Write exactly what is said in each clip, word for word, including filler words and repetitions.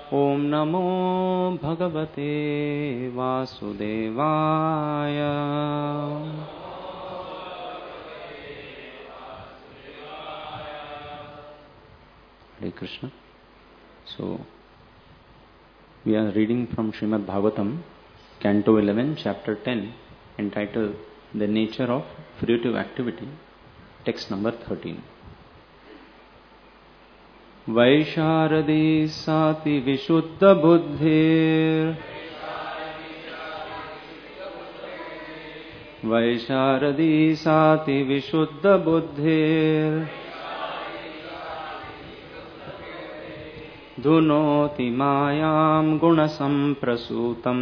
ओम नमो भगवते वासुदेवाय। Hare Krishna. So, we are reading from Srimad Bhagavatam, Canto eleven, Chapter ten, entitled The Nature of Fruitive Activity, text number thirteen. वैशारदी साति विशुद्ध बुद्धिर वैशारदी साति विशुद्ध बुद्धिर धुनोति मायां गुणसंप्रसूतम्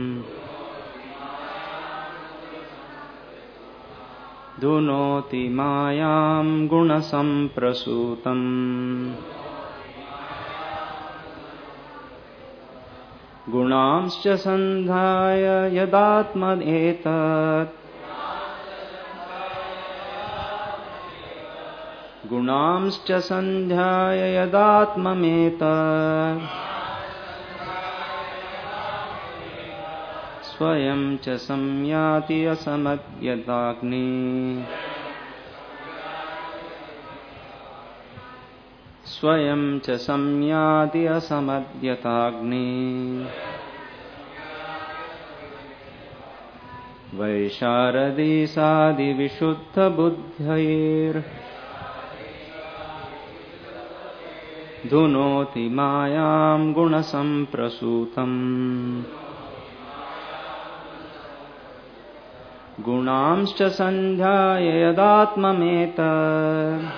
धुनोति मायां गुणसंप्रसूतम् गुणांश्च संधाय यदात्मनेतत् गुणांश्च संध्याय यदात्ममेतत् स्वयं च संयाति असमद्यताग्नि स्वयं च संयाति असमद्यताग्नि वैशारदी सादि विशुद्ध बुद्धैर् धुनोति मायां गुणसंप्रसूतम् गुणांश्च संध्याय यदात्ममेतत्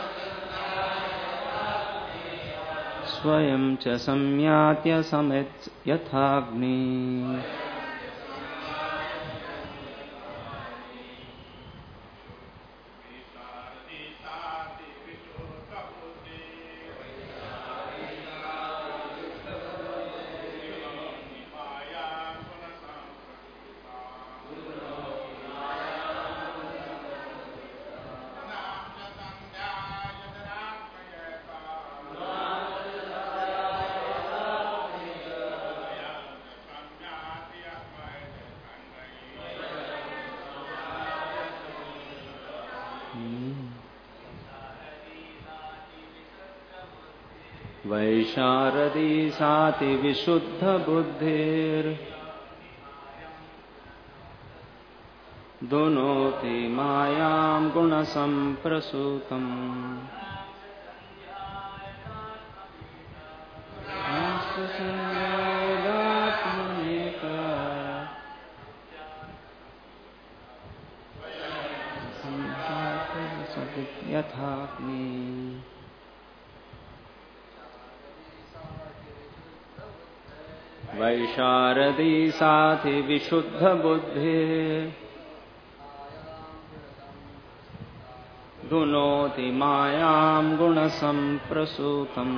स्वयं च संयात्य समित् यथाग्नि वैशारदी साति विशुद्ध बुद्धिर् धुनोति मायां गुणसंप्रसूतम् यथाग्नि वैशारदी साति विशुद्ध बुद्धिर् धुनोति मायां गुणसंप्रसूतम्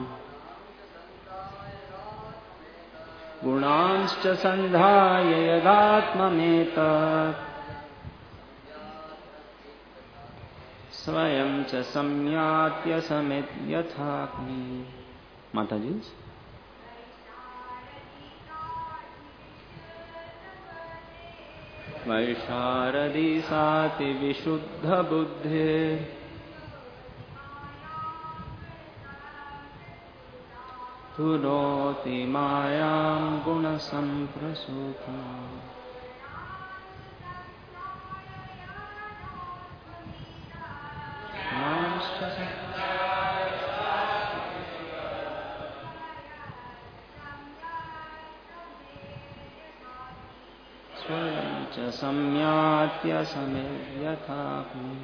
गुणांश्च संधाय यदात्ममेतत् स्वयं च संयात्य समित् यथाग्नि। माता जी, वैशारदी साति विशुद्ध बुद्धिर् धुनोति मायां गुणसंप्रसूतम् स्वयं च संयात्य समित् यथाग्नि।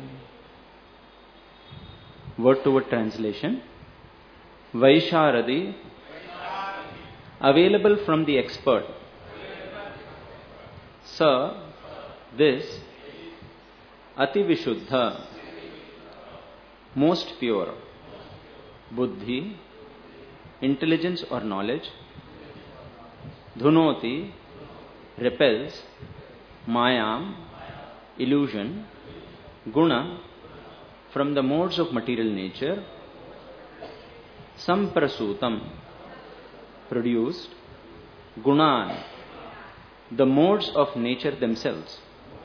Word to word translation. Vaisharadi, available from the expert. Sir, this Ati Vishuddha, most pure. Buddhi, intelligence or knowledge. Dhunoti, repels. Mayam, illusion. Guna, from the modes of material nature. Samprasutam, produced gunan, the modes of nature themselves.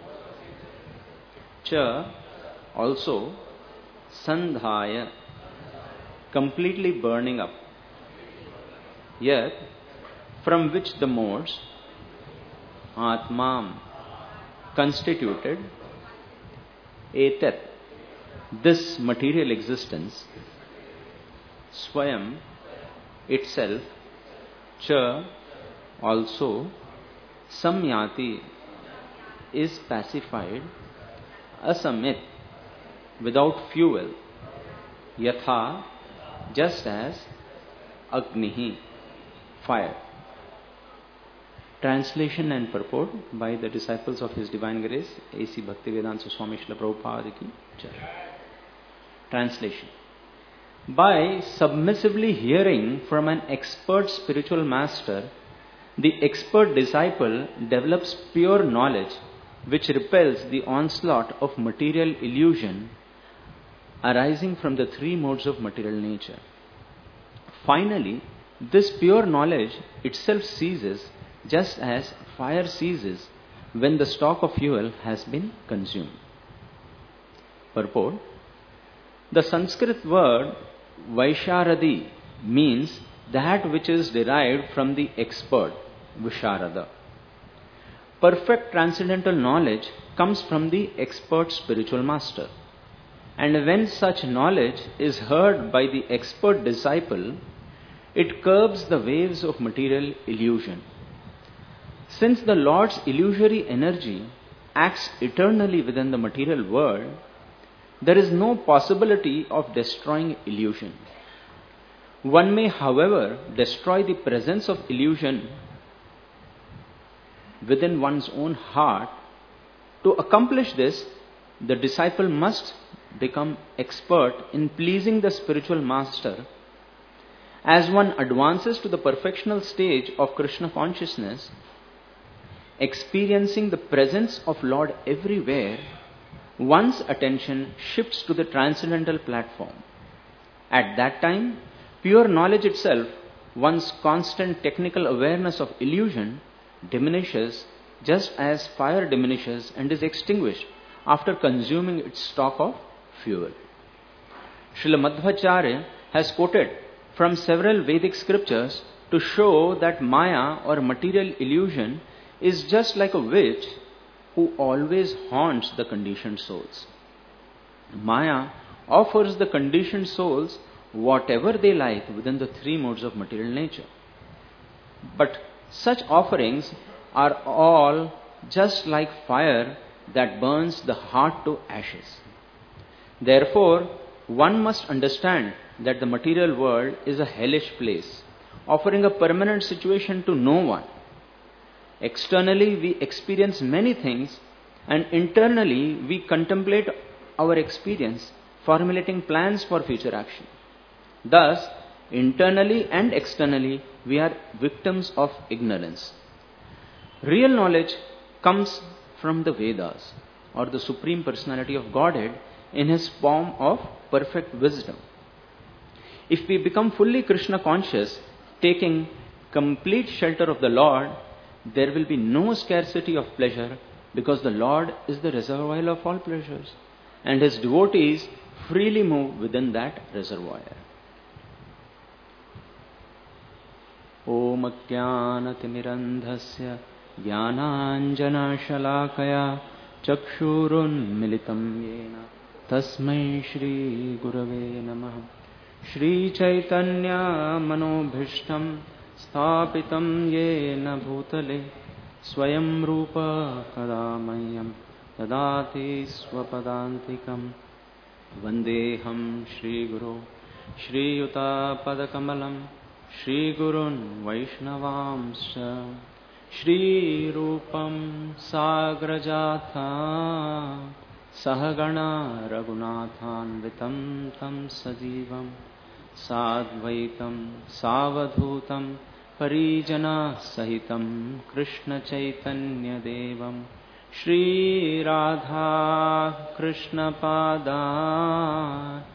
Cha, also, sandhaya, completely burning up. Yet, from which the modes, atmam, constituted, etat, this material existence, swayam, itself, cha, also, samyati, is pacified, asamit, without fuel, yatha, just as, agnihi, fire. Translation and purport by the disciples of His Divine Grace, A C Bhaktivedanta Swami Srila Prabhupada Ki Jai. Translation. By submissively hearing from an expert spiritual master, the expert disciple develops pure knowledge which repels the onslaught of material illusion arising from the three modes of material nature. Finally, this pure knowledge itself ceases just as fire ceases when the stock of fuel has been consumed. Purport. The Sanskrit word Vaisharadi means that which is derived from the expert, Visharada. Perfect transcendental knowledge comes from the expert spiritual master. And when such knowledge is heard by the expert disciple, it curbs the waves of material illusion. Since the Lord's illusory energy acts eternally within the material world, there is no possibility of destroying illusion. One may, however, destroy the presence of illusion within one's own heart. To accomplish this, the disciple must become expert in pleasing the spiritual master. As one advances to the perfectional stage of Krishna consciousness, experiencing the presence of Lord everywhere, one's attention shifts to the transcendental platform. At that time, pure knowledge itself, one's constant technical awareness of illusion, diminishes just as fire diminishes and is extinguished after consuming its stock of fuel. Srila Madhvacharya has quoted from several Vedic scriptures to show that Maya or material illusion is just like a witch who always haunts the conditioned souls. Maya offers the conditioned souls whatever they like within the three modes of material nature. But such offerings are all just like fire that burns the heart to ashes. Therefore, one must understand that the material world is a hellish place, offering a permanent situation to no one. Externally, we experience many things, and internally, we contemplate our experience, formulating plans for future action. Thus, internally and externally, we are victims of ignorance. Real knowledge comes from the Vedas, or the Supreme Personality of Godhead, in His form of perfect wisdom. If we become fully Krishna conscious, taking complete shelter of the Lord, there will be no scarcity of pleasure, because the Lord is the reservoir of all pleasures, and His devotees freely move within that reservoir. Om Ajnanatirandhasya Jnananjana Shalakaya Chakshurun Militam Yena Tasmai Shri Gurave Namaha. Shri Chaitanya Manobhishtam Sthapitam Yena Bhutale Swayam Rupa Kadamayam Tadati Swapadantikam Vandeham Shri Guru Shri Yuta Padakamalam Shri Gurun Vaishnavamscha Shri Rupam Sagrajatha Sahagana Raghunathan Vitam Tam Sajivam Sadvaitam Savadhutam Parijana Sahitam Krishna Chaitanya Devam Shri Radha Krishna Pada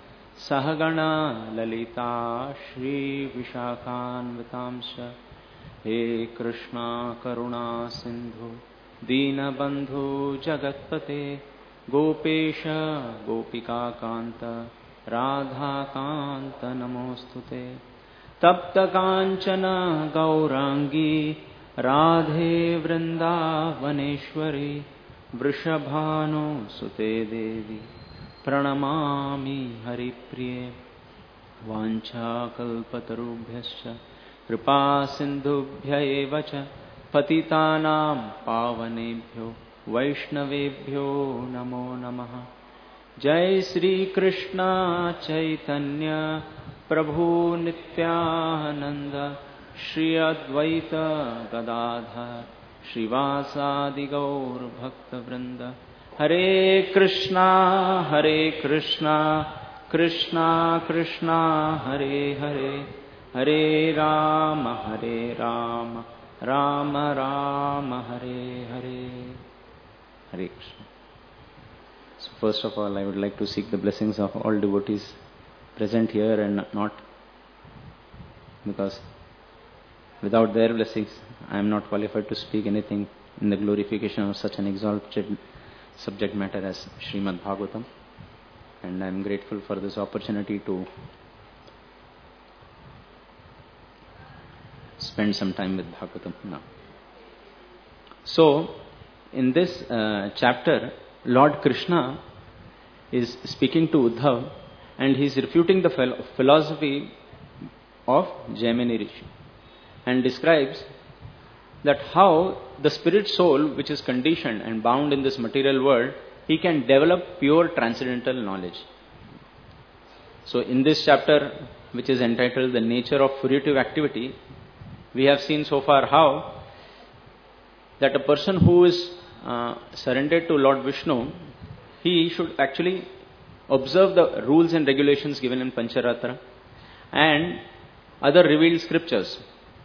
Sahagana Lalita Shri Vishakhanvatamsha He Krishna Karuna Sindhu Deenabandhu Jagatpate Gopesha Gopika Kanta Radha Kanta Namostute Tapta Kanchana Gaurangi Radhe Vrindavaneshwari Vrishabhanu Sute Devi Pranamami Haripriye Vancha Kalpatarubhyascha Kripa Sindhubhya Evacha Patitanam Pavanebhyo Vaishnavebhyo Namo Namaha Jai Sri Krishna Chaitanya Prabhu Nityananda Shri Advaita Gadadhar Shrivasadi Gaur Bhakta Vrinda Hare Krishna Hare Krishna Krishna Krishna Hare Hare Hare Rama Hare Rama Rama Rama Hare Hare Hare Krishna. So first of all, I would like to seek the blessings of all devotees present here and not, because without their blessings, I am not qualified to speak anything in the glorification of such an exalted subject matter as Srimad Bhagavatam. And I am grateful for this opportunity to spend some time with Bhagavatam now. So, in this uh, chapter, Lord Krishna is speaking to Uddhav and he is refuting the phil- philosophy of Jaimini Rishi and describes that how the spirit soul, which is conditioned and bound in this material world, he can develop pure transcendental knowledge. So in this chapter, which is entitled The Nature of Fruitive Activity, we have seen so far how that a person who is uh, surrendered to Lord Vishnu, he should actually observe the rules and regulations given in Pancharatra and other revealed scriptures.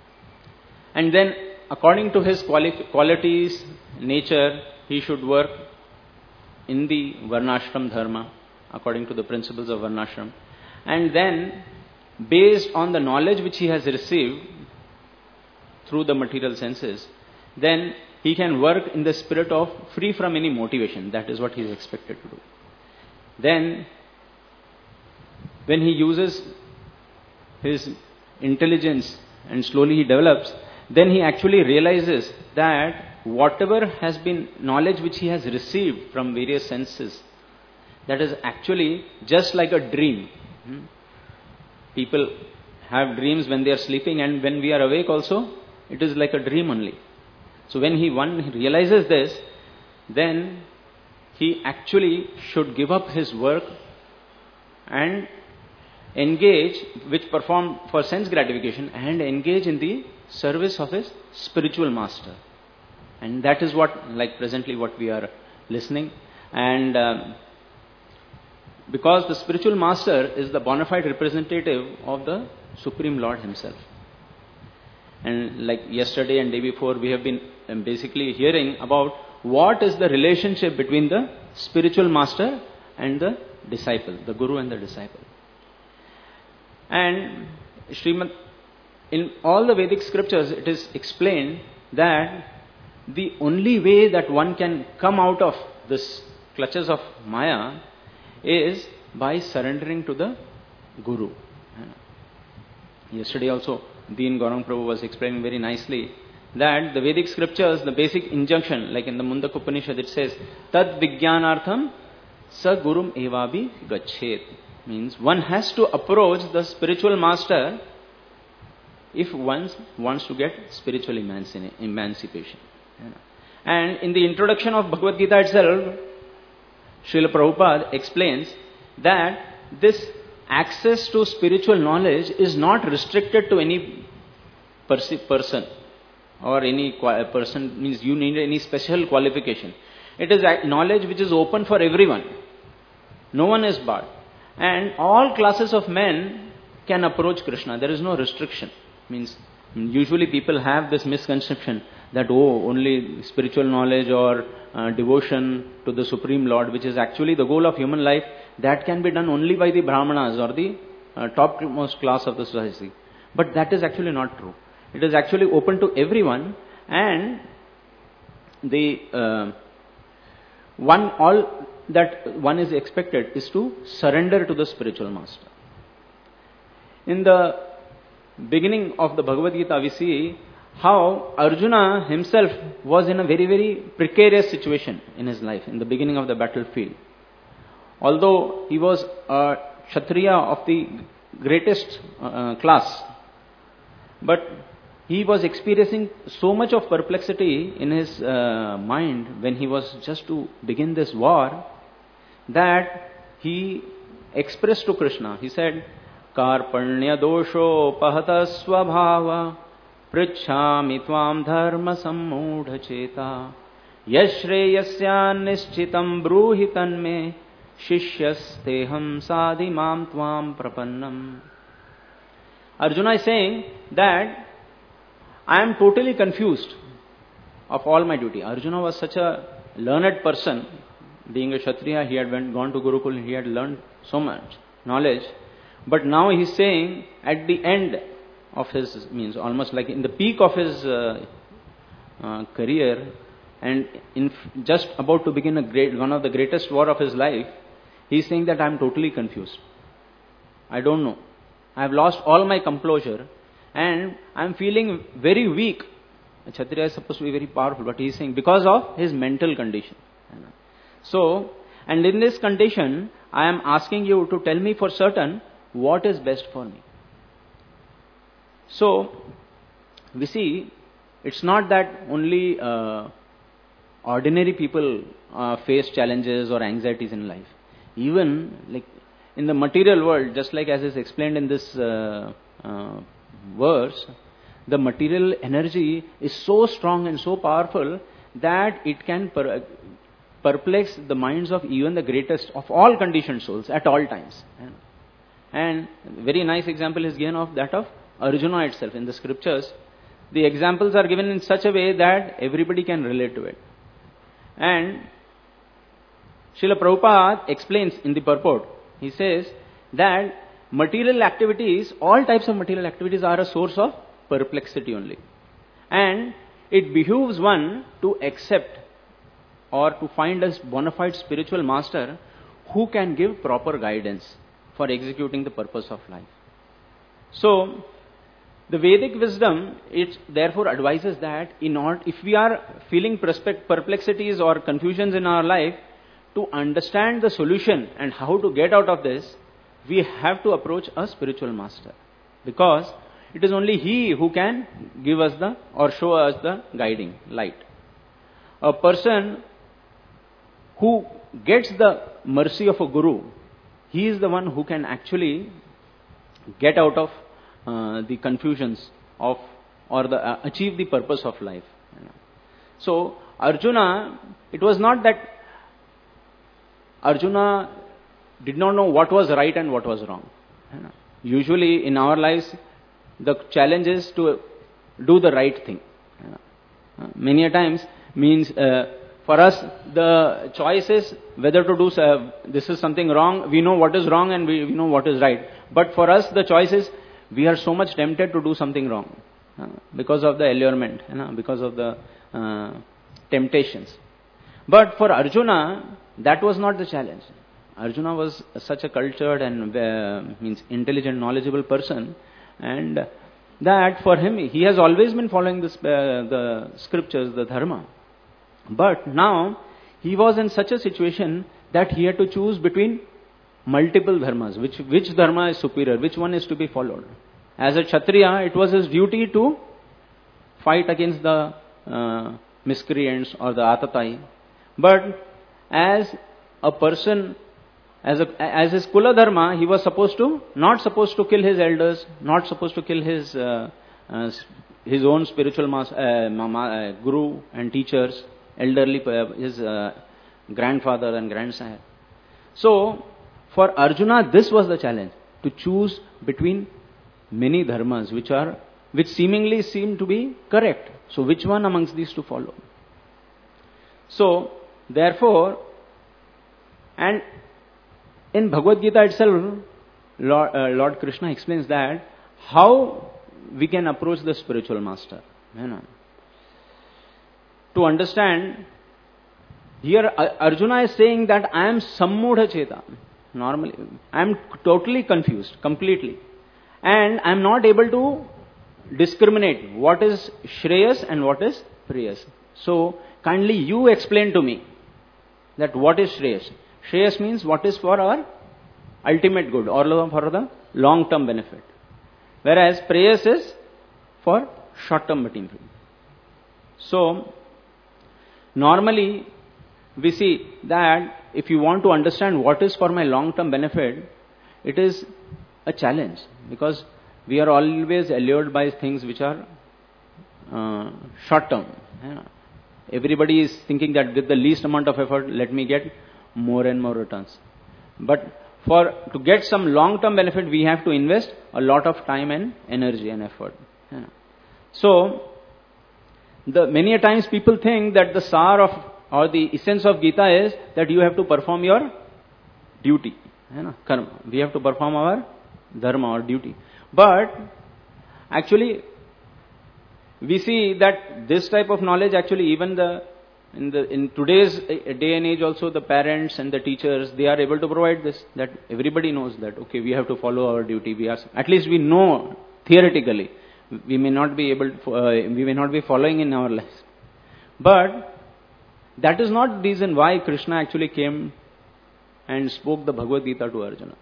And then according to his quali- qualities, nature, he should work in the Varnashram Dharma, according to the principles of Varnashram. And then, based on the knowledge which he has received through the material senses, then he can work in the spirit of free from any motivation. That is what he is expected to do. Then, when he uses his intelligence and slowly he develops, then he actually realizes that whatever has been knowledge which he has received from various senses, that is actually just like a dream. Hmm? People have dreams when they are sleeping, and when we are awake also, it is like a dream only. So when he one realizes this, then he actually should give up his work and engage, which perform for sense gratification, and engage in the service of his spiritual master. And that is what, like presently what we are listening. And uh, because the spiritual master is the bona fide representative of the Supreme Lord himself. And like yesterday and day before, we have been um, basically hearing about what is the relationship between the spiritual master and the disciple, the guru and the disciple. And Srimad, in all the Vedic scriptures, it is explained that the only way that one can come out of this clutches of Maya is by surrendering to the Guru. Yesterday also, Deen Gaurang Prabhu was explaining very nicely that the Vedic scriptures, the basic injunction, like in the Mundak Upanishad, it says, Tad Vijnanartham Sa Gurum Evabi Gachet. Means one has to approach the spiritual master if one wants to get spiritual emancipation. And in the introduction of Bhagavad Gita itself, Srila Prabhupada explains that this access to spiritual knowledge is not restricted to any person or any person, means you need any special qualification. It is knowledge which is open for everyone. No one is barred. And all classes of men can approach Krishna. There is no restriction. Means usually people have this misconception that, oh, only spiritual knowledge or uh, devotion to the Supreme Lord, which is actually the goal of human life, that can be done only by the Brahmanas or the uh, topmost class of the society. But that is actually not true. It is actually open to everyone, and the uh, one all that one is expected is to surrender to the spiritual master. In the beginning of the Bhagavad Gita, we see how Arjuna himself was in a very, very precarious situation in his life in the beginning of the battlefield. Although he was a Kshatriya of the greatest uh, class, but he was experiencing so much of perplexity in his uh, mind when he was just to begin this war, that he expressed to Krishna. He said, Karpanya dosho pahata svabhava prichhami tvam dharma sammudha cheta yashreyasya nishchitam bruhi tanme shishyasteham sadhimam tvam prapannam. Arjuna is saying that I am totally confused of all my duty. Arjuna was such a learned person. Being a Kshatriya, he had went, gone to Gurukul, he had learned so much knowledge. But now he is saying at the end of his, means almost like in the peak of his uh, uh, career, and in just about to begin a great, one of the greatest war of his life, he is saying that I am totally confused. I don't know. I have lost all my composure and I am feeling very weak. A Kshatriya is supposed to be very powerful, but he is saying because of his mental condition. So, and in this condition, I am asking you to tell me for certain what is best for me. So, we see, it's not that only uh, ordinary people uh, face challenges or anxieties in life. Even like in the material world, just like as is explained in this uh, uh, verse, the material energy is so strong and so powerful that it can per- perplex the minds of even the greatest of all conditioned souls at all times. And very nice example is given of that of Arjuna itself in the scriptures. The examples are given in such a way that everybody can relate to it. And Srila Prabhupada explains in the purport, he says that material activities, all types of material activities are a source of perplexity only. And it behooves one to accept or to find a bona fide spiritual master who can give proper guidance for executing the purpose of life. So, the Vedic wisdom, it therefore advises that in order, if we are feeling perplexities or confusions in our life, to understand the solution and how to get out of this, we have to approach a spiritual master. Because it is only he who can give us the, or show us the guiding light. A person who gets the mercy of a guru, he is the one who can actually get out of uh, the confusions of, or the, uh, achieve the purpose of life. So, Arjuna, it was not that Arjuna did not know what was right and what was wrong. Usually in our lives, the challenge is to do the right thing. Many a times means uh, for us the choice is whether to do uh, this is something wrong. We know what is wrong and we, we know what is right. But for us the choice is we are so much tempted to do something wrong uh, because of the allurement, you know, because of the uh, temptations. But for Arjuna, that was not the challenge. Arjuna was such a cultured and uh, means intelligent, knowledgeable person, and that for him, he has always been following this, uh, the scriptures, the dharma. But now, he was in such a situation that he had to choose between multiple dharmas. Which, which dharma is superior? Which one is to be followed? As a Kshatriya, it was his duty to fight against the uh, miscreants or the atatai. But as a person, as a, as his Kula Dharma, he was supposed to, not supposed to kill his elders, not supposed to kill his uh, uh, his own spiritual mas- uh, mama, uh, guru and teachers, elderly, uh, his uh, grandfather and grandsire. So, for Arjuna, this was the challenge, to choose between many dharmas which are, which seemingly seem to be correct. So, which one amongst these to follow? So, therefore, and in Bhagavad Gita itself, Lord, uh, Lord Krishna explains that how we can approach the spiritual master. You know. To understand, here Arjuna is saying that I am sammudha cheta. Normally, I am totally confused, completely. And I am not able to discriminate what is Shreyas and what is Preyas. So, kindly you explain to me that what is Shreyas. Shreyas means what is for our ultimate good or for the long-term benefit. Whereas Preyas is for short-term benefit. So, normally we see that if you want to understand what is for my long-term benefit, it is a challenge because we are always allured by things which are uh, short-term. Yeah. Everybody is thinking that with the least amount of effort, let me get more and more returns. But for to get some long-term benefit, we have to invest a lot of time and energy and effort. Yeah. So, the many a times people think that the sar of or the essence of Gita is that you have to perform your duty. Yeah, karma. We have to perform our dharma or duty. But actually, we see that this type of knowledge actually even the in the in today's day and age also the parents and the teachers, they are able to provide this, that everybody knows that okay, we have to follow our duty. We are at least we know theoretically. We may not be able to, uh, we may not be following in our lives, but that is not the reason why Krishna actually came and spoke the Bhagavad Gita to Arjuna.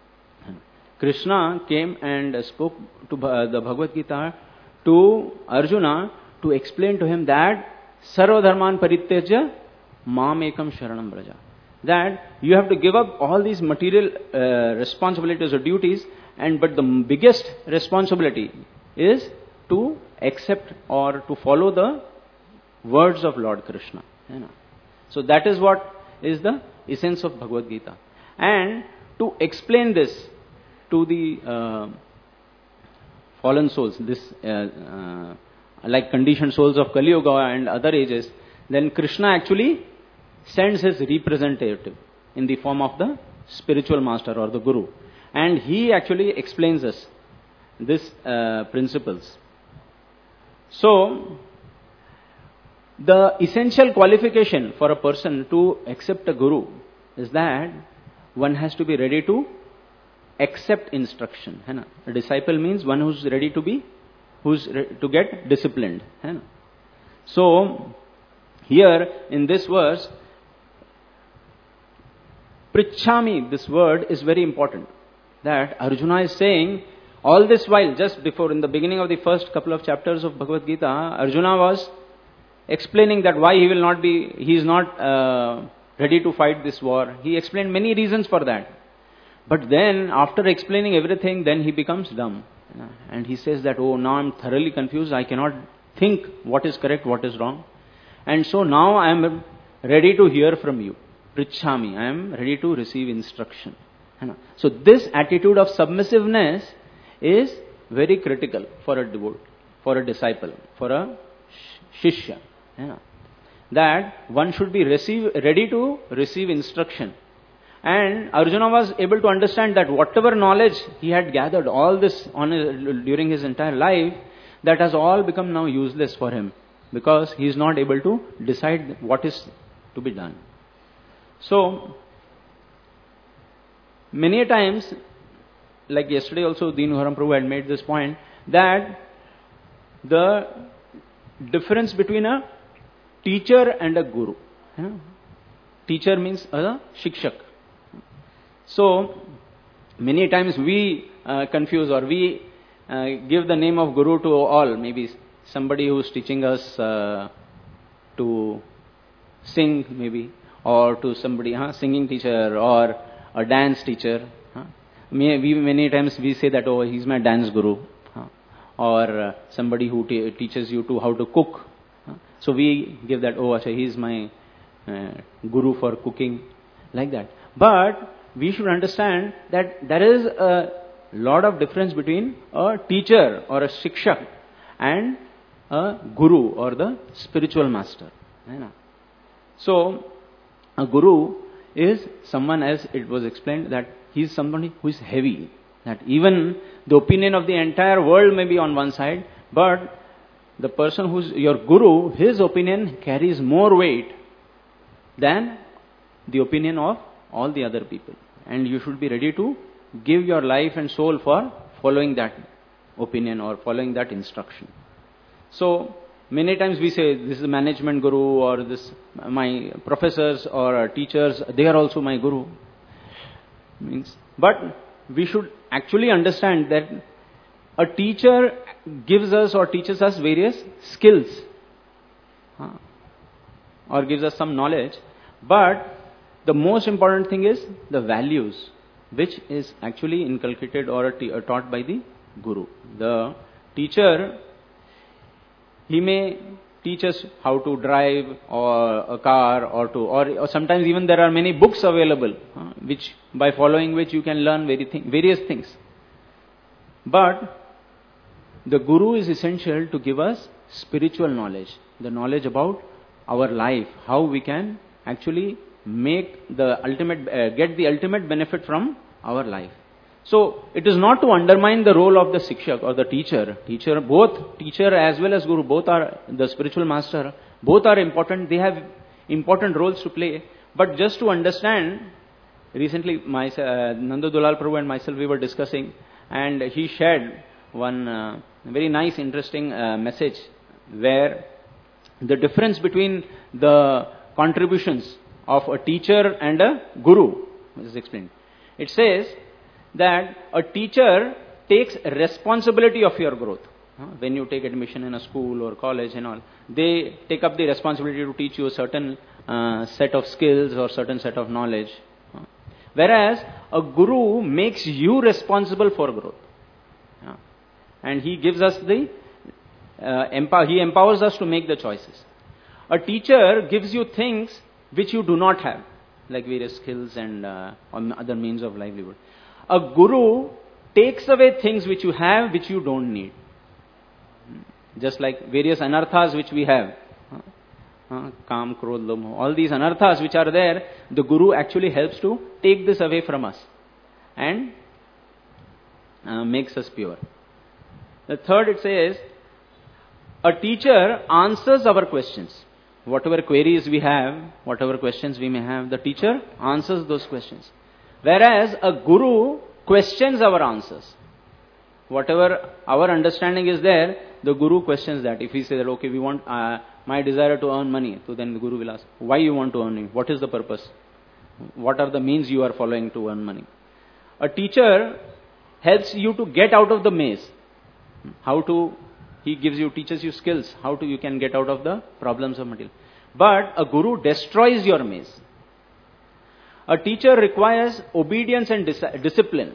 Krishna came and spoke to the Bhagavad Gita to Arjuna to explain to him that Sarva Dharman Parityajya Mam Ekam Sharanam Braja. That you have to give up all these material uh, responsibilities or duties, and but the biggest responsibility is to accept or to follow the words of Lord Krishna. You know. So that is what is the essence of Bhagavad Gita. And to explain this to the uh, fallen souls, this uh, uh, like conditioned souls of Kali Yuga and other ages, then Krishna actually sends his representative in the form of the spiritual master or the guru. And he actually explains us these uh, principles. So, the essential qualification for a person to accept a guru is that one has to be ready to accept instruction. Hai na? A disciple means one who's ready to be, who's re- to get disciplined. Hai na? So, here in this verse, Prichhami, this word is very important. That Arjuna is saying, all this while, just before, in the beginning of the first couple of chapters of Bhagavad Gita, Arjuna was explaining that why he will not be, he is not uh, ready to fight this war. He explained many reasons for that. But then, after explaining everything, then he becomes dumb. And he says that, oh, now I am thoroughly confused. I cannot think what is correct, what is wrong. And so now I am ready to hear from you. Prichhami, I am ready to receive instruction. So this attitude of submissiveness is very critical for a devotee, for a disciple, for a shishya. That one should be receive, ready to receive instruction. And Arjuna was able to understand that whatever knowledge he had gathered, all this on his, during his entire life, that has all become now useless for him. Because he is not able to decide what is to be done. So, many times, like yesterday also, Deen Haram Prabhu had made this point, that the difference between a teacher and a guru. You know? Teacher means a shikshak. So, many times we uh, confuse or we uh, give the name of guru to all. Maybe somebody who is teaching us uh, to sing, maybe, or to somebody, huh, singing teacher, or a dance teacher. Huh? We, many times we say that, oh, he's my dance guru. Huh? Or uh, somebody who te- teaches you to how to cook. Huh? So we give that, oh, Asha, he's my uh, guru for cooking, like that. But we should understand that there is a lot of difference between a teacher or a shikshak and a guru or the spiritual master. So, a guru is someone, as it was explained, that he is somebody who is heavy. That even the opinion of the entire world may be on one side, but the person who's your guru, his opinion carries more weight than the opinion of all the other people. And you should be ready to give your life and soul for following that opinion or following that instruction. So, many times we say, this is a management guru, or this, my professors or teachers, they are also my guru. Means, but we should actually understand that a teacher gives us or teaches us various skills, huh, or gives us some knowledge, but the most important thing is the values, which is actually inculcated or taught by the guru. The teacher, he may teach us how to drive or a car, or to, or, or sometimes even there are many books available, uh, which by following which you can learn very thing, various things. But the guru is essential to give us spiritual knowledge, the knowledge about our life, how we can actually make the ultimate, uh, get the ultimate benefit from our life. So, it is not to undermine the role of the Sikshak or the teacher. Teacher, both teacher as well as guru, both are the spiritual master, both are important. They have important roles to play. But just to understand, recently my, uh, Nanda Dulal Prabhu and myself, we were discussing, and he shared one uh, very nice, interesting uh, message where the difference between the contributions of a teacher and a guru is explained. It says that a teacher takes responsibility of your growth. When you take admission in a school or college and all, they take up the responsibility to teach you a certain uh, set of skills or certain set of knowledge. Whereas a guru makes you responsible for growth. And he gives us the, uh, empower, he empowers us to make the choices. A teacher gives you things which you do not have, like various skills and uh, other means of livelihood. A guru takes away things which you have, which you don't need. Just like various anarthas which we have. Uh, Kam, Krodh, Lobh, all these anarthas which are there, the guru actually helps to take this away from us and uh, makes us pure. The third, it says, a teacher answers our questions. Whatever queries we have, whatever questions we may have, the teacher answers those questions. Whereas a guru questions our answers. Whatever our understanding is there, the guru questions that. If he says that, okay, we want uh, my desire to earn money, so then the guru will ask, why you want to earn money? What is the purpose? What are the means you are following to earn money? A teacher helps you to get out of the maze. How to, he gives you, teaches you skills, how to you can get out of the problems of material. But a guru destroys your maze. A teacher requires obedience and dis- discipline.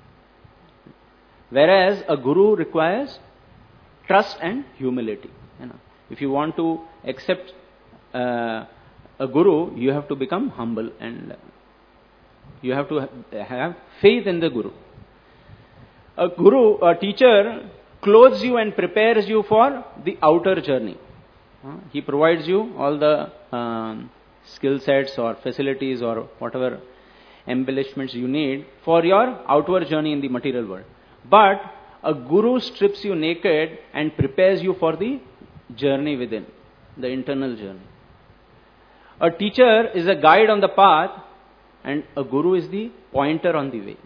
Whereas a guru requires trust and humility. You know, if you want to accept uh, a guru, you have to become humble and you have to have faith in the guru. A guru, a teacher clothes you and prepares you for the outer journey. Uh, he provides you all the um, skill sets or facilities or whatever embellishments you need for your outward journey in the material world. But a guru strips you naked and prepares you for the journey within, the internal journey. A teacher is a guide on the path and a guru is the pointer on the way.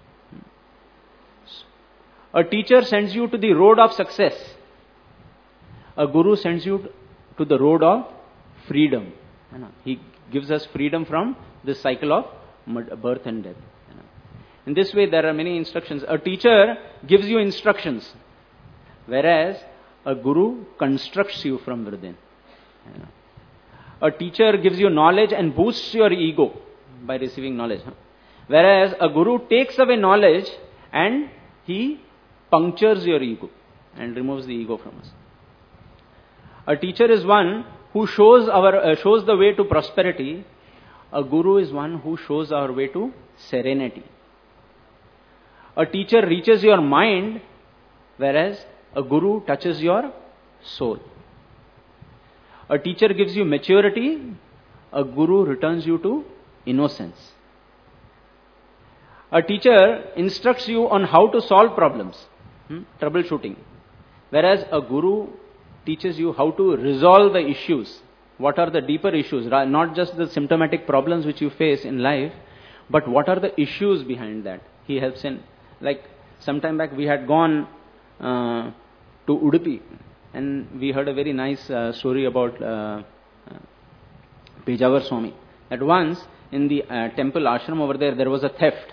A teacher sends you to the road of success. A guru sends you to the road of freedom. He gives us freedom from this cycle of birth and death. In this way, there are many instructions. A teacher gives you instructions, whereas a guru constructs you from within. A teacher gives you knowledge and boosts your ego by receiving knowledge. Whereas a guru takes away knowledge and he punctures your ego and removes the ego from us. A teacher is one who shows our uh, shows the way to prosperity. A guru is one who shows our way to serenity. A teacher reaches your mind, whereas a guru touches your soul. A teacher gives you maturity. A guru returns you to innocence. A teacher instructs you on how to solve problems, hmm? troubleshooting. Whereas a guru teaches you how to resolve the issues. What are the deeper issues? Not just the symptomatic problems which you face in life, but what are the issues behind that? He helps in, like some time back we had gone uh, to Udupi, and we heard a very nice uh, story about uh, uh, Pejawar Swami. That once in the uh, temple ashram over there, there was a theft.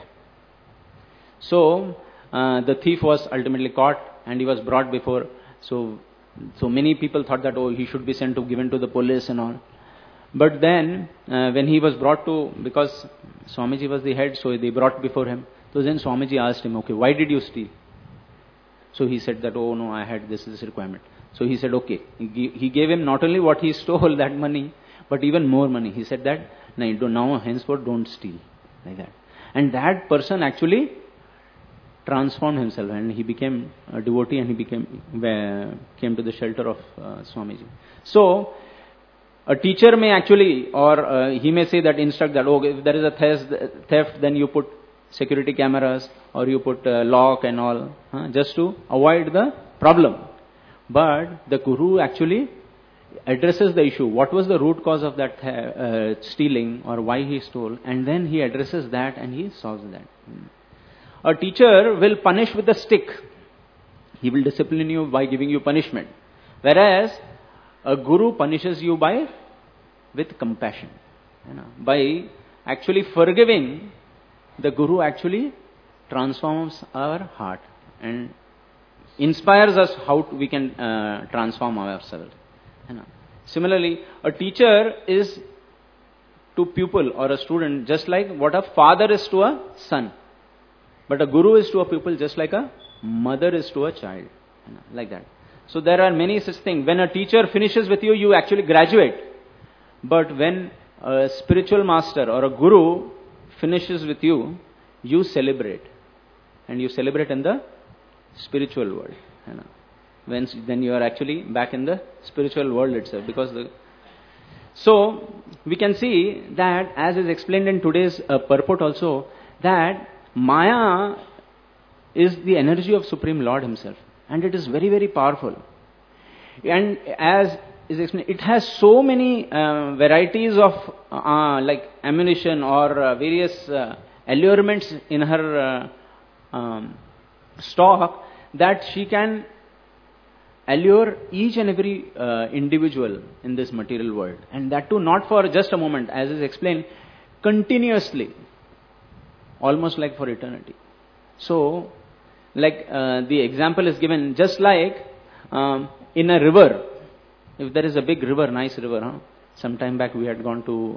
So uh, the thief was ultimately caught and he was brought before. So so many people thought that, oh, he should be sent to given to the police and all. But then uh, when he was brought to, because Swamiji was the head, so they brought before him. So then Swamiji asked him, okay, why did you steal? So he said that, oh no, I had this, this requirement. So he said, okay. He gave him not only what he stole, that money, but even more money. He said that, no, don't, now henceforth don't steal. Like that. And that person actually transformed himself and he became a devotee and he became uh, came to the shelter of uh, Swamiji. So, a teacher may actually, or uh, he may say that, instruct that, oh, if there is a theft, theft then you put security cameras or you put uh, lock and all, huh, just to avoid the problem. But the guru actually addresses the issue. What was the root cause of that uh, stealing or why he stole? And then he addresses that and he solves that. A teacher will punish with a stick. He will discipline you by giving you punishment. Whereas a guru punishes you by with compassion. You know, by actually forgiving, the guru actually transforms our heart and inspires us how we can uh, transform ourselves. You know. Similarly, a teacher is to pupil or a student just like what a father is to a son. But a guru is to a pupil just like a mother is to a child. You know, like that. So there are many such things. When a teacher finishes with you, you actually graduate. But when a spiritual master or a guru finishes with you, you celebrate. And you celebrate in the spiritual world. You know. When, then you are actually back in the spiritual world itself. Because the, so we can see that, as is explained in today's uh, purport also, that Maya is the energy of Supreme Lord Himself. And it is very, very powerful. And as is explained, it has so many uh, varieties of uh, like ammunition or uh, various uh, allurements in her uh, um, stock that she can allure each and every uh, individual in this material world. And that too not for just a moment, as is explained, continuously. Almost like for eternity. So, like uh, the example is given, just like um, in a river, if there is a big river, nice river, huh? Some time back we had gone to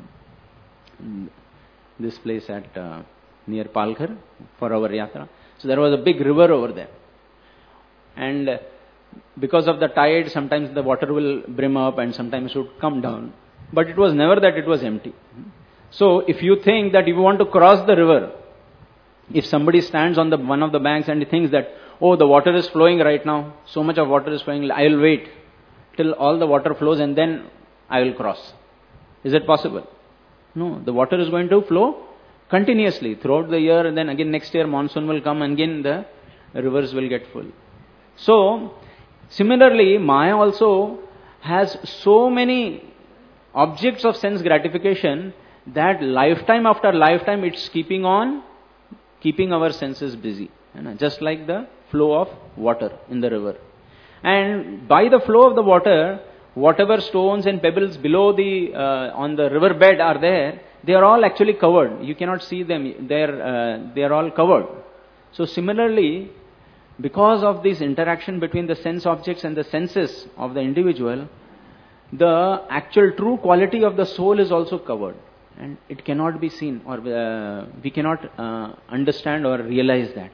um, this place at uh, near Palghar for our yatra. So there was a big river over there. And uh, because of the tide, sometimes the water will brim up and sometimes it would come down. But it was never that it was empty. So, if you think that if you want to cross the river, if somebody stands on the one of the banks and he thinks that, oh, the water is flowing right now, so much of water is flowing, I will wait till all the water flows and then I will cross. Is it possible? No, the water is going to flow continuously throughout the year, and then again next year monsoon will come and again the rivers will get full. So, similarly, Maya also has so many objects of sense gratification that lifetime after lifetime it's keeping on, keeping our senses busy. You know, just like the flow of water in the river. And by the flow of the water, whatever stones and pebbles below the, uh, on the river bed are there, they are all actually covered. You cannot see them, they are, uh, they are all covered. So similarly, because of this interaction between the sense objects and the senses of the individual, the actual true quality of the soul is also covered. And it cannot be seen, or uh, we cannot uh, understand or realize that.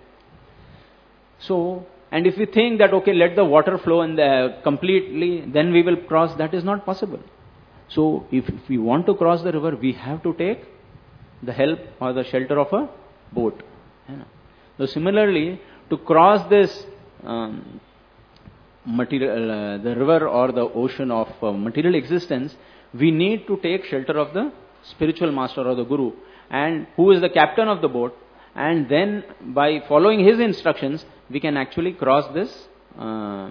So, and if we think that, okay, let the water flow and the, completely, then we will cross, that is not possible. So, if, if we want to cross the river, we have to take the help or the shelter of a boat. You know. So, similarly, to cross this um, material, uh, the river or the ocean of uh, material existence, we need to take shelter of the spiritual master or the guru, and who is the captain of the boat, and then by following his instructions, we can actually cross this. Uh,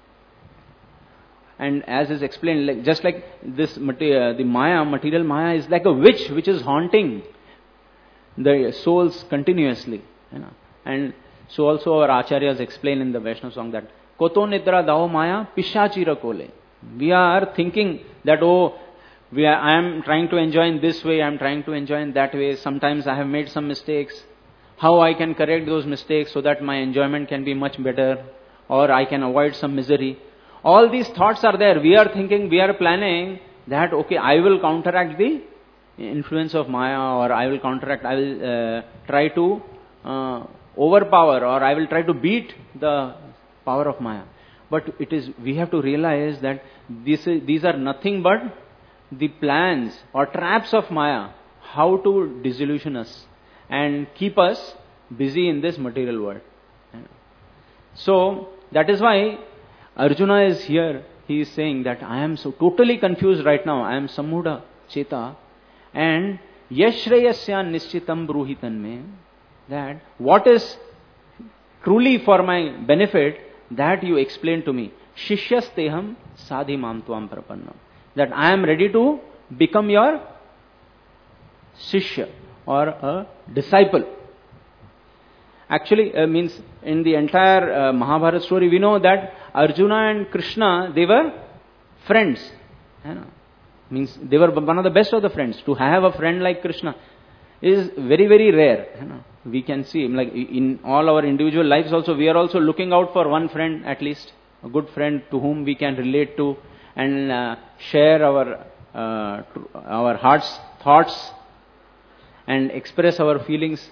and as is explained, like, just like this, uh, the Maya, material Maya is like a witch which is haunting the souls continuously. You know. And so also our acharyas explain in the Vaishnava song that Koto nidra dao Maya pishachira kole. We are thinking that, oh, we are, I am trying to enjoy in this way, I am trying to enjoy in that way. Sometimes I have made some mistakes. How I can correct those mistakes so that my enjoyment can be much better, or I can avoid some misery. All these thoughts are there. We are thinking, we are planning that, okay, I will counteract the influence of Maya, or I will counteract, I will uh, try to uh, overpower, or I will try to beat the power of Maya. But it is, we have to realize that this is, these are nothing but the plans or traps of Maya, how to disillusion us and keep us busy in this material world. So, that is why Arjuna is here. He is saying that I am so totally confused right now. I am samudha cheta. And yashrayasya nishchitam bruhitan me. That what is truly for my benefit, that you explain to me. Shishyasteham sadhimam tvam prapannam. That I am ready to become your shishya or a disciple. Actually, uh, means in the entire uh, Mahabharata story, we know that Arjuna and Krishna, they were friends. You know, means they were one of the best of the friends. To have a friend like Krishna is very, very rare. You know, we can see, like in all our individual lives also, we are also looking out for one friend at least, a good friend to whom we can relate to and uh, share our uh, our heart's thoughts and express our feelings.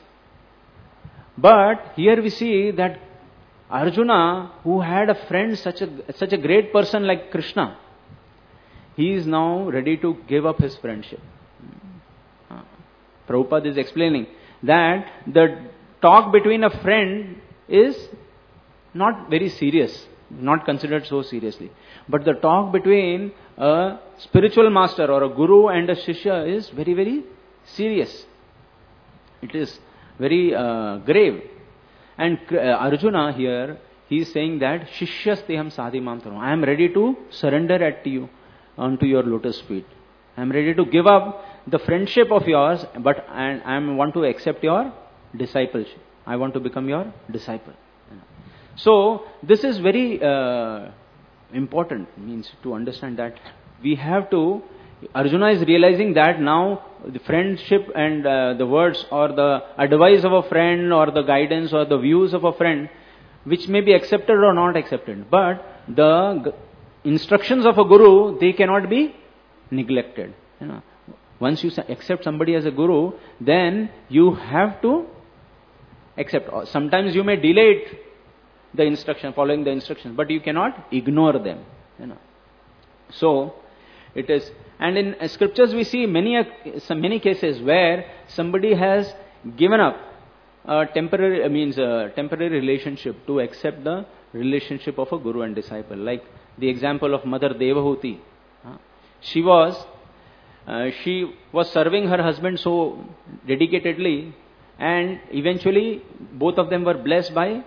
But here we see that Arjuna, who had a friend, such a such a great person like Krishna, he is now ready to give up his friendship. Uh, Prabhupada is explaining that the talk between a friend is not very serious, not considered so seriously. But the talk between a spiritual master or a guru and a shishya is very, very serious. It is very uh, grave. And uh, Arjuna here, he is saying that Shishyasteham sadhimam taram. I am ready to surrender at you, onto your lotus feet. I am ready to give up the friendship of yours, but I, I want to accept your discipleship. I want to become your disciple. So, this is very uh, important, means to understand that we have to, Arjuna is realizing that now the friendship and uh, the words or the advice of a friend or the guidance or the views of a friend, which may be accepted or not accepted, but the g- instructions of a guru, they cannot be neglected. You know, once you accept somebody as a guru, then you have to accept. Sometimes you may delay it, the instruction, following the instructions, but you cannot ignore them. You know, so it is. And in uh, scriptures we see many uh, some many cases where somebody has given up a temporary uh, means a temporary relationship to accept the relationship of a guru and disciple. Like the example of Mother Devahuti. Uh, she was uh, she was serving her husband so dedicatedly, and eventually both of them were blessed by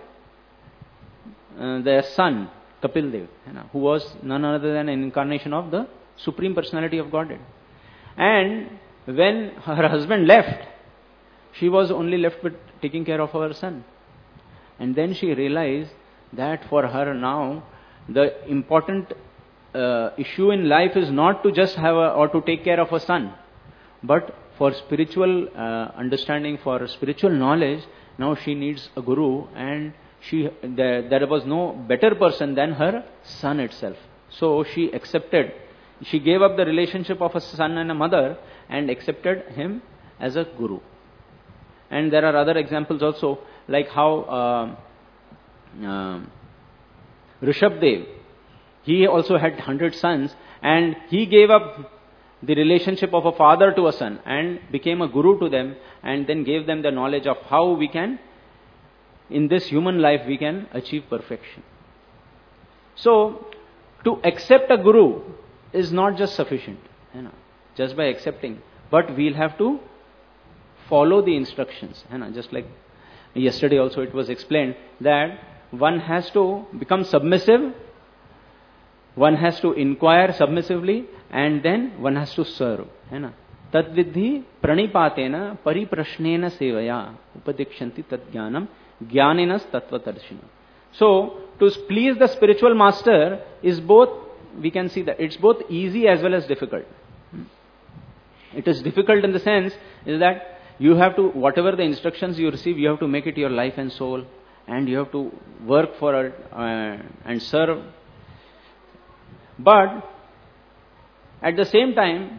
uh, their son Kapil Dev, you know, who was none other than an incarnation of the Supreme Personality of Godhead. And when her husband left, she was only left with taking care of her son. And then she realized that for her now, the important uh, issue in life is not to just have a, or to take care of a son, but for spiritual uh, understanding, for spiritual knowledge, now she needs a guru, and she there, there was no better person than her son itself. So she accepted, she gave up the relationship of a son and a mother and accepted him as a guru. And there are other examples also, like how uh, uh, Rishabdev, he also had hundred sons, and he gave up the relationship of a father to a son and became a guru to them, and then gave them the knowledge of how we can, in this human life, we can achieve perfection. So, to accept a guru is not just sufficient, you know, just by accepting. but we'll have to follow the instructions. Just like yesterday also it was explained that one has to become submissive, one has to inquire submissively, and then one has to serve. Tad vidhi pranipatena pariprashnena sevaya upadikshanti tad jnanam jnaninas tattvatarshina. So, to please the spiritual master is both, we can see that it's both easy as well as difficult. It is difficult in the sense is that you have to, whatever the instructions you receive, you have to make it your life and soul, and you have to work for it uh, and serve. But at the same time,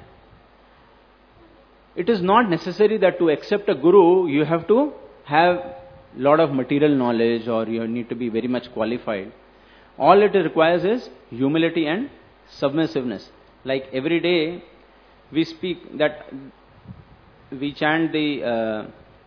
it is not necessary that to accept a guru, you have to have a lot of material knowledge or you need to be very much qualified. All it requires is humility and submissiveness. Like every day, we speak that we chant the uh,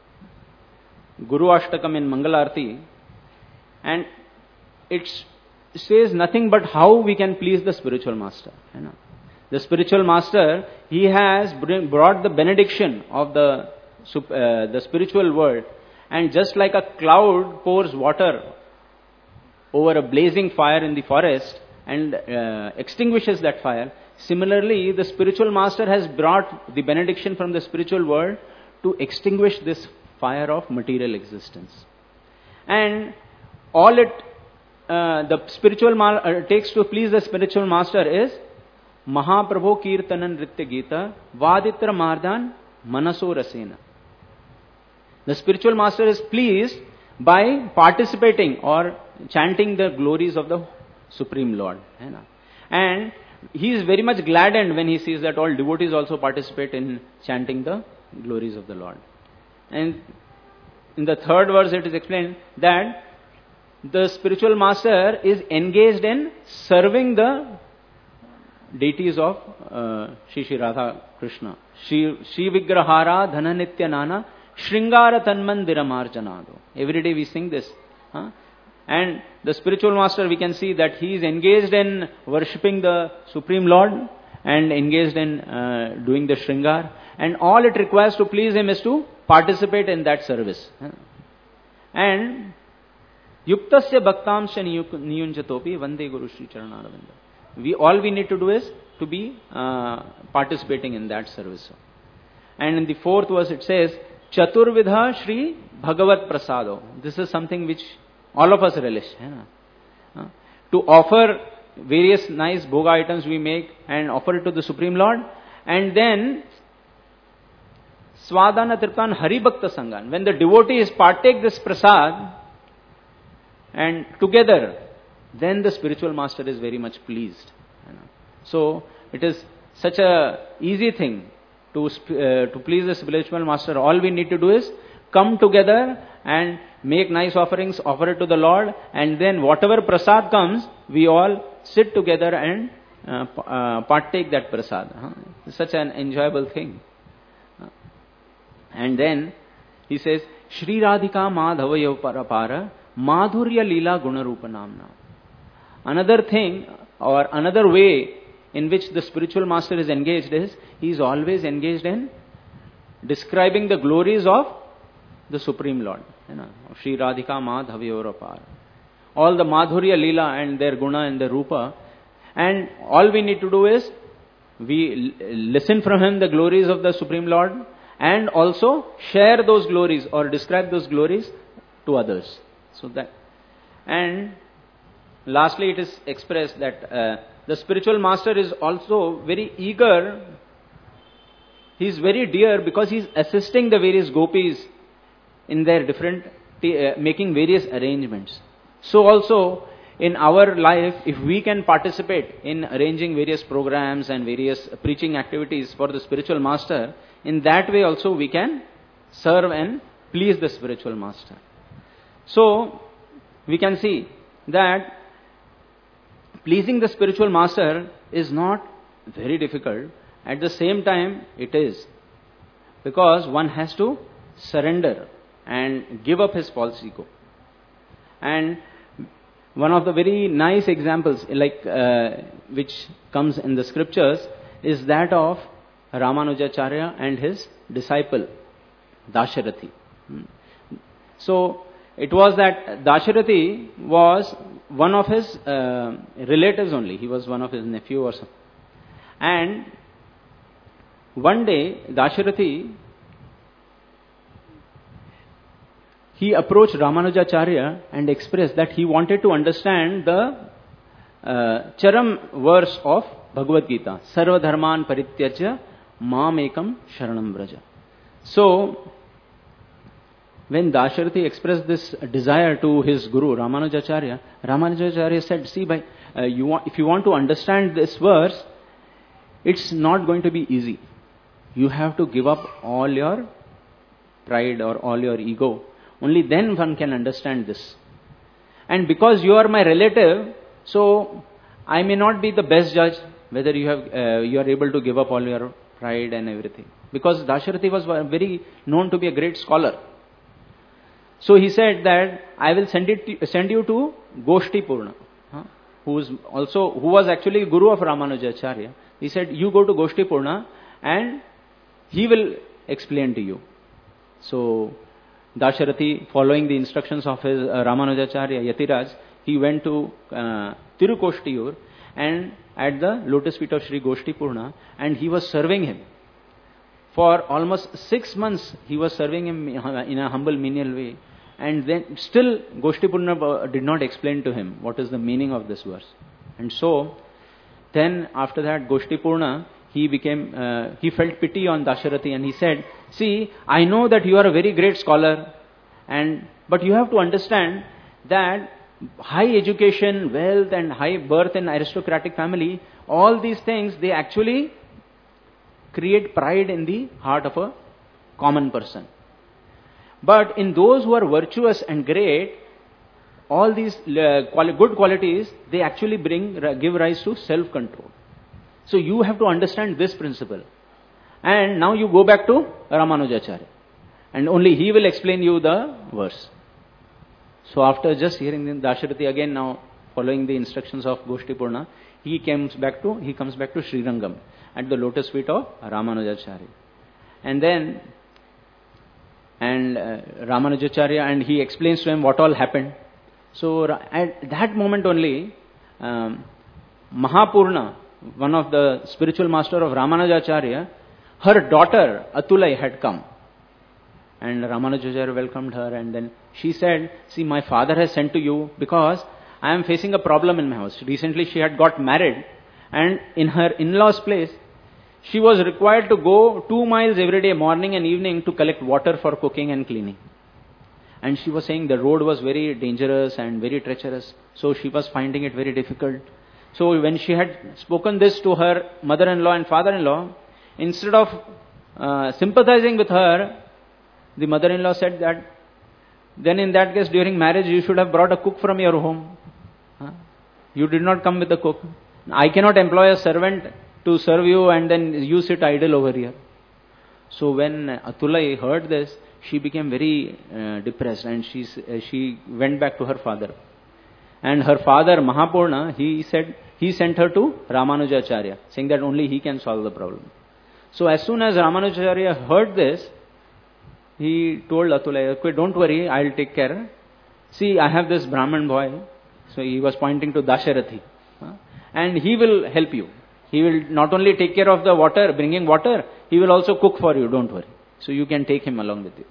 Guru Ashtakam in Mangalarti, and it says nothing but how we can please the spiritual master. You know? The spiritual master, he has bring, brought the benediction of the uh, the spiritual world, and just like a cloud pours water over a blazing fire in the forest and uh, extinguishes that fire, similarly the spiritual master has brought the benediction from the spiritual world to extinguish this fire of material existence. And all it uh, the spiritual ma- uh, takes to please the spiritual master is Mahaprabho Kirtanan Nritya Gita Vaditra Mardan Manaso Rasena. The spiritual master is pleased by participating or chanting the glories of the Supreme Lord. And he is very much gladdened when he sees that all devotees also participate in chanting the glories of the Lord. And in the third verse it is explained that the spiritual master is engaged in serving the deities of uh, Shri Shri Radha Krishna. Shri, Shri Vigrahara Dhana Nitya Nana Shringara Tanmandira Marjanado. Every day we sing this. Huh? And the spiritual master, we can see that he is engaged in worshipping the Supreme Lord and engaged in uh, doing the Shringar. And all it requires to please him is to participate in that service. And Yuktasya Bhaktamsya Niyunjatopi Vande Guru Shri Charanaravinda. We, all we need to do is to be uh, participating in that service. And in the fourth verse it says, Chaturvidha Shri Bhagavat Prasado. This is something which all of us relish. Uh, to offer various nice bhoga items we make and offer it to the Supreme Lord. And then Swadana Triptan Hari Bhakta Sangan. When the devotees partake this prasad and together, then the spiritual master is very much pleased. So it is such a easy thing to uh, to please the spiritual master. All we need to do is come together and make nice offerings, offer it to the Lord, and then whatever prasad comes, we all sit together and uh, uh, partake that prasad. Huh? It's such an enjoyable thing. And then he says, Shri Radhika Madhavayo Parapara Madhurya Leela Gunarupa Namna. Another thing or another way in which the spiritual master is engaged is, he is always engaged in describing the glories of the Supreme Lord. You know, Shri Radhika Madhavayorapara. All the Madhurya Leela and their Guna and their Rupa. And all we need to do is, we listen from him the glories of the Supreme Lord and also share those glories or describe those glories to others. So that, and lastly it is expressed that uh, the spiritual master is also very eager. He is very dear because he is assisting the various gopis in their different, t- uh, making various arrangements. So also in our life, if we can participate in arranging various programs and various preaching activities for the spiritual master, in that way also we can serve and please the spiritual master. So we can see that pleasing the spiritual master is not very difficult. At the same time, it is. Because one has to surrender and give up his false ego. And one of the very nice examples, like uh, which comes in the scriptures, is that of Ramanujacharya and his disciple Dasharathi. So it was that Dasharathi was one of his uh, relatives only. He was one of his nephew or something. And one day Dasharathi, he approached Ramanujacharya and expressed that he wanted to understand the uh, Charam verse of Bhagavad Gita. Sarva dharman parityajya mam ekam sharanam vraja. So, when Dasharathi expressed this desire to his guru Ramanujacharya, Ramanujacharya said, see, by, uh, you want, if you want to understand this verse, it's not going to be easy. You have to give up all your pride or all your ego. Only then one can understand this. And because you are my relative, so I may not be the best judge whether you have uh, you are able to give up all your pride and everything. Because Dasharathi was very known to be a great scholar. So he said that I will send it to, send you to Goshti Purna, huh, who is also who was actually guru of Ramanujacharya. He said, you go to Goshti Purna and he will explain to you. So Dasharathi, following the instructions of his uh, Ramanujacharya, Yatiraj, he went to uh, Tirukoštiyur and at the lotus feet of Sri Goshti Purna, and he was serving him. For almost six months, he was serving him in a humble, menial way. And then still, Goshti Purna did not explain to him what is the meaning of this verse. And so, then after that, Goshti Purna, he became, uh, he felt pity on Dasharathi and he said, see, I know that you are a very great scholar, and but you have to understand that high education, wealth and high birth in aristocratic family, all these things, they actually create pride in the heart of a common person. But in those who are virtuous and great, all these uh, quali- good qualities, they actually bring, give rise to self-control. So you have to understand this principle. And now you go back to Ramanujacharya. And only he will explain you the verse. So after just hearing the Dasharathi again now following the instructions of Goshti Purna, he comes back to he comes back to Srirangam at the lotus feet of Ramanujacharya. And then and uh, Ramanujacharya and he explains to him what all happened. So at that moment only, um, Mahapurna, one of the spiritual master of Ramanujacharya, her daughter Atulai had come. And Ramanujacharya welcomed her and then she said, see, my father has sent to you because I am facing a problem in my house. Recently she had got married and in her in-laws' place, she was required to go two miles every day, morning and evening, to collect water for cooking and cleaning. And she was saying the road was very dangerous and very treacherous. So she was finding it very difficult. So when she had spoken this to her mother-in-law and father-in-law, instead of uh, sympathizing with her, the mother-in-law said that, then in that case, during marriage, you should have brought a cook from your home. Huh? You did not come with a cook. I cannot employ a servant to serve you and then you sit idle over here. So when Atulai heard this, she became very uh, depressed and she, uh, she went back to her father. And her father, Mahapurna, he said, he sent her to Ramanujacharya, saying that only he can solve the problem. So as soon as Ramanujacharya heard this, he told Atulai, okay, don't worry, I'll take care. See, I have this Brahman boy. So he was pointing to Dasharathi. Huh? And he will help you. He will not only take care of the water, bringing water, he will also cook for you, don't worry. So you can take him along with you.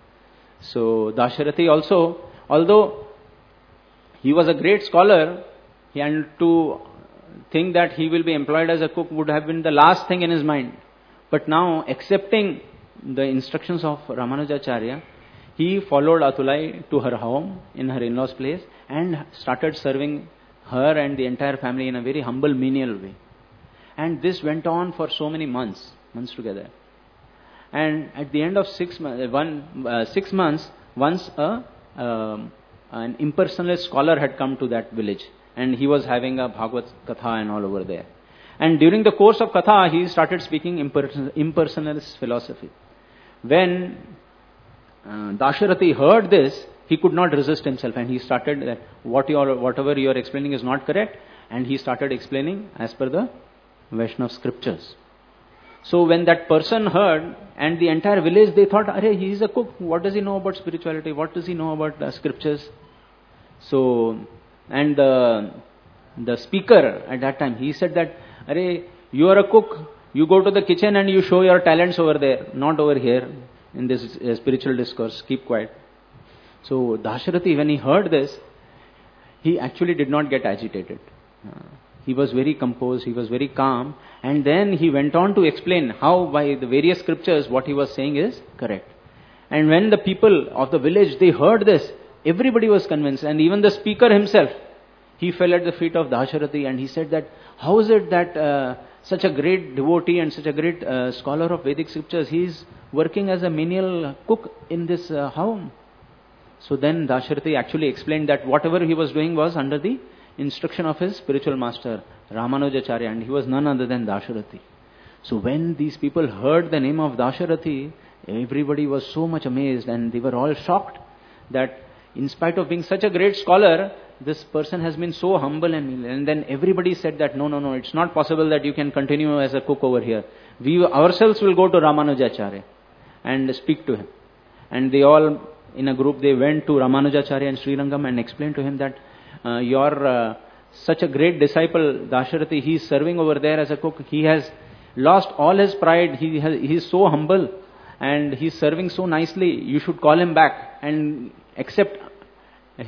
So Dasharathi also, although he was a great scholar, and to think that he will be employed as a cook would have been the last thing in his mind. But now, accepting the instructions of Ramanujacharya, he followed Atulai to her home in her in-laws' place and started serving her and the entire family in a very humble, menial way. And this went on for so many months, months together. And at the end of six, one, uh, six months, once a, um, an impersonalist scholar had come to that village and he was having a Bhagavad Katha and all over there. And during the course of Katha, he started speaking imperson- impersonalist philosophy. When uh, Dasharathi heard this, he could not resist himself and he started that what you are, whatever you are explaining is not correct, and he started explaining as per the Vaishnava scriptures. So when that person heard, and the entire village, they thought, Arey, he is a cook. What does he know about spirituality? What does he know about the scriptures? So, and the, the speaker at that time, he said that, Arey, you are a cook. You go to the kitchen and you show your talents over there, not over here in this uh, spiritual discourse. Keep quiet. So Dasharatha, when he heard this, he actually did not get agitated. Uh, he was very composed, he was very calm, and then he went on to explain how by the various scriptures what he was saying is correct. And when the people of the village, they heard this, everybody was convinced, and even the speaker himself, he fell at the feet of Dasharatha and he said that, how is it that uh, such a great devotee and such a great uh, scholar of Vedic scriptures, he is working as a menial cook in this uh, home? So then Dasharatha actually explained that whatever he was doing was under the instruction of his spiritual master, Ramanujacharya, and he was none other than Dasharatha. So when these people heard the name of Dasharatha, everybody was so much amazed and they were all shocked that in spite of being such a great scholar, this person has been so humble. And, and then everybody said that, no, no, no, it's not possible that you can continue as a cook over here. We ourselves will go to Ramanujacharya and speak to him. And they all, in a group, they went to Ramanujacharya and Srirangam and explained to him that uh, you're uh, such a great disciple, Dasharatha, he is serving over there as a cook. He has lost all his pride. He has, he is so humble and he is serving so nicely. You should call him back and accept uh,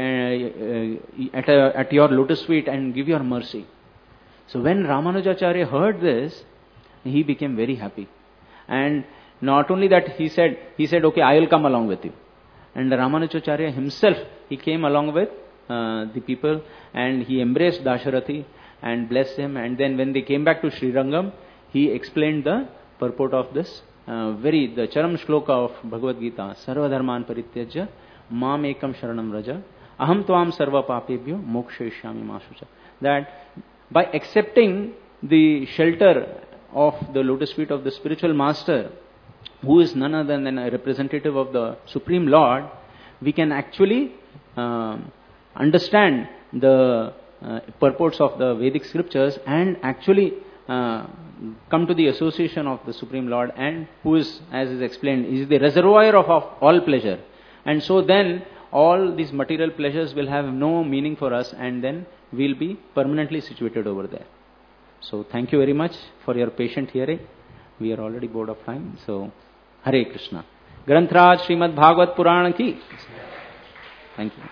uh, at, a, at your lotus feet and give your mercy. So when Ramanujacharya heard this, he became very happy. And not only that, he said, he said, okay, I will come along with you. And Ramanujacharya himself, he came along with uh, the people and he embraced Dasharatha and blessed him. And then when they came back to Srirangam, he explained the purport of this uh, very, the Charam Shloka of Bhagavad Gita, Sarva Dharman Parityajya, Mam Ekam Sharanam Raja, Aham Tvam Sarva Papebhyo, Mokshayishyami Mashucha. That by accepting the shelter of the lotus feet of the spiritual master, who is none other than a representative of the Supreme Lord, we can actually uh, understand the uh, purports of the Vedic scriptures and actually uh, come to the association of the Supreme Lord, and who is, as is explained, is the reservoir of, of all pleasure. And so then all these material pleasures will have no meaning for us, and then we'll be permanently situated over there. So thank you very much for your patient hearing. We are already bored of time. So Hare Krishna. Grantraj Srimad Bhagavad Purana ki. Thank you.